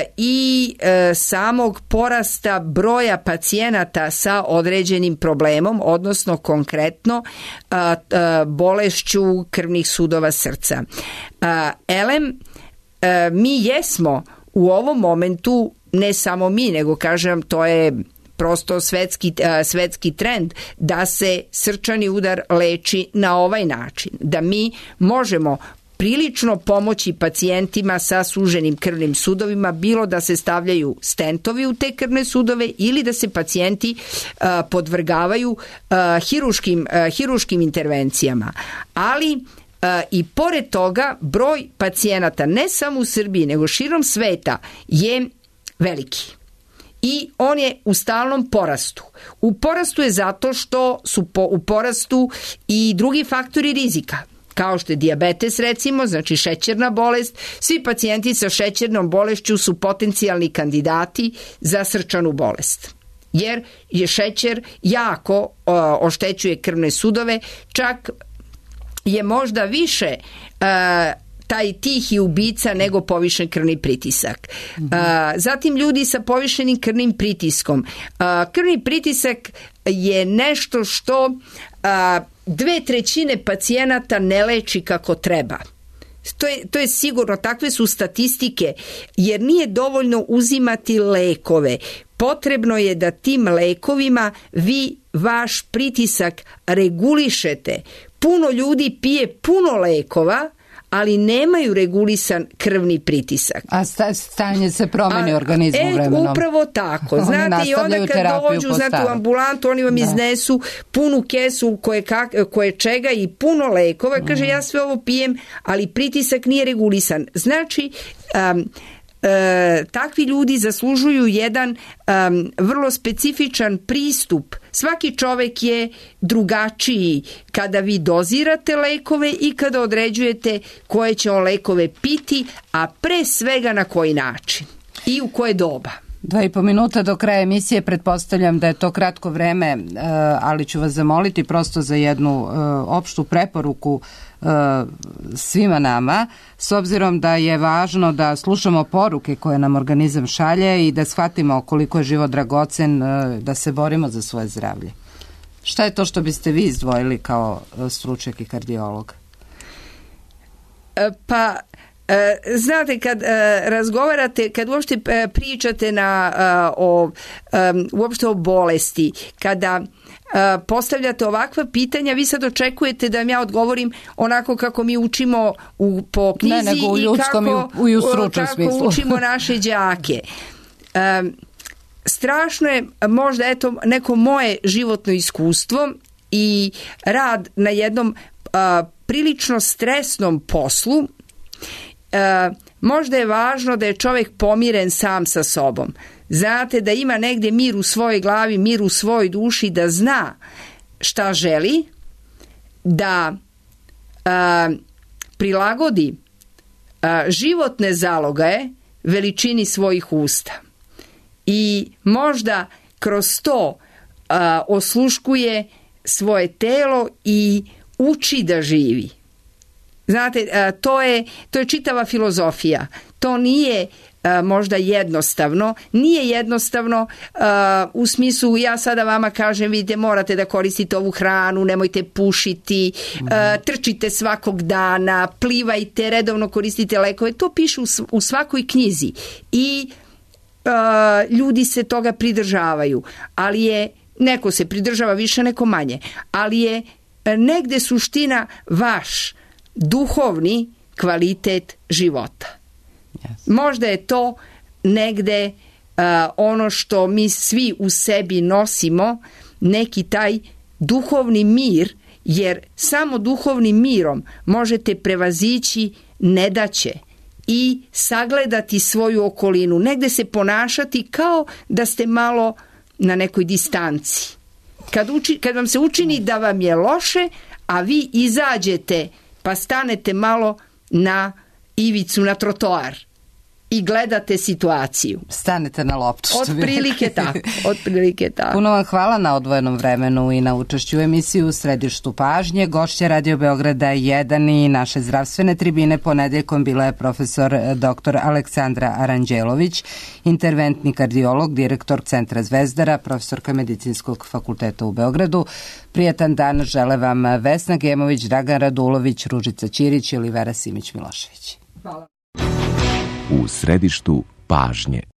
i uh, samog porasta broja pacijenata sa određenim problemom, odnosno konkretno uh, uh, bolešću krvnih sudova srca. Uh, elem, uh, mi jesmo u ovom momentu, ne samo mi, nego kažem, to je prosto svetski, svetski trend da se srčani udar leči na ovaj način, da mi možemo prilično pomoći pacijentima sa suženim krvnim sudovima, bilo da se stavljaju stentovi u te krvne sudove ili da se pacijenti uh, podvrgavaju uh, hiruškim, uh, hiruškim intervencijama. Ali uh, i pored toga broj pacijenata ne samo u Srbiji nego širom sveta je veliki. I on je u stalnom porastu. U porastu je zato što su po, u porastu i drugi faktori rizika, kao što je dijabetes recimo, znači šećerna bolest. Svi pacijenti sa šećernom bolešću su potencijalni kandidati za srčanu bolest, jer je šećer jako o, oštećuje krvne sudove, čak je možda više a, taj tihi ubica nego povišen krvni pritisak. Mm-hmm. A, zatim ljudi sa povišenim krvnim pritiskom. A, krvni pritisak je nešto što a, dve trećine pacijenata ne leči kako treba. To je, to je sigurno, takve su statistike, jer nije dovoljno uzimati lekove. Potrebno je da tim lekovima vi vaš pritisak regulišete. Puno ljudi pije puno lekova, ali nemaju regulisan krvni pritisak. A stanje se promeni u organizmu e, vremenom. Upravo tako. Znate, i onda kad dođu znate, u ambulantu, oni vam da. iznesu punu kesu koje, kak, koje čega i puno lekova. Kaže, mm. ja sve ovo pijem, ali pritisak nije regulisan. Znači, um, E, takvi ljudi zaslužuju jedan um, vrlo specifičan pristup. Svaki čovek je drugačiji kada vi dozirate lekove i kada određujete koje će on lekove piti, a pre svega na koji način i u koje doba. Dva i po minuta do kraja emisije, pretpostavljam da je to kratko vreme, ali ću vas zamoliti prosto za jednu opštu preporuku svima nama, s obzirom da je važno da slušamo poruke koje nam organizam šalje i da shvatimo koliko je život dragocen, da se borimo za svoje zdravlje. Šta je to što biste vi izdvojili kao stručnjak i kardiolog? Pa znate, kad uh, razgovarate, kad uopšte uh, pričate na, uh, o, um, uopšte o bolesti, kada uh, postavljate ovakva pitanja, vi sad očekujete da vam ja odgovorim onako kako mi učimo u, po knjizi ne, nego u i ljudskom kako, i u stručnom kako smislu. učimo naše đake. Um, strašno je možda eto neko moje životno iskustvo i rad na jednom uh, prilično stresnom poslu. E, možda je važno da je čovjek pomiren sam sa sobom. Znate, da ima negde mir u svojoj glavi, mir u svojoj duši, da zna šta želi, da e, prilagodi e, životne zalogaje veličini svojih usta. I možda kroz to e, osluškuje svoje telo i uči da živi. Znate, to je, to je čitava filozofija. To nije možda jednostavno. Nije jednostavno u smislu ja sada vama kažem, vidite, morate da koristite ovu hranu, nemojte pušiti, trčite svakog dana, plivajte, redovno koristite lekove. To piše u svakoj knjizi. I ljudi se toga pridržavaju. Ali je, neko se pridržava više, neko manje. Ali je negde suština vaš duhovni kvalitet života. Yes. Možda je to negde uh, ono što mi svi u sebi nosimo, neki taj duhovni mir, jer samo duhovnim mirom možete prevazići nedaće i sagledati svoju okolinu, negde se ponašati kao da ste malo na nekoj distanci. Kad, uči, kad vam se učini da vam je loše, a vi izađete pa stanete malo na ivicu, na trotoar i gledate situaciju. Stanete na loptu. Otprilike tako. Otprilike tako. Puno vam hvala na odvojenom vremenu i na učešću u emisiju u Središtu pažnje. Gošća Radio Beograda jedan i naše zdravstvene tribine ponedeljkom bila je profesor doktor Aleksandra Aranđelović, interventni kardiolog, direktor Centra Zvezdara, profesorka Medicinskog fakulteta u Beogradu. Prijatan dan žele vam Vesna Gemović, Dragan Radulović, Ružica Ćirić i Olivera Simić-Milošević. Hvala. U središtu pažnje.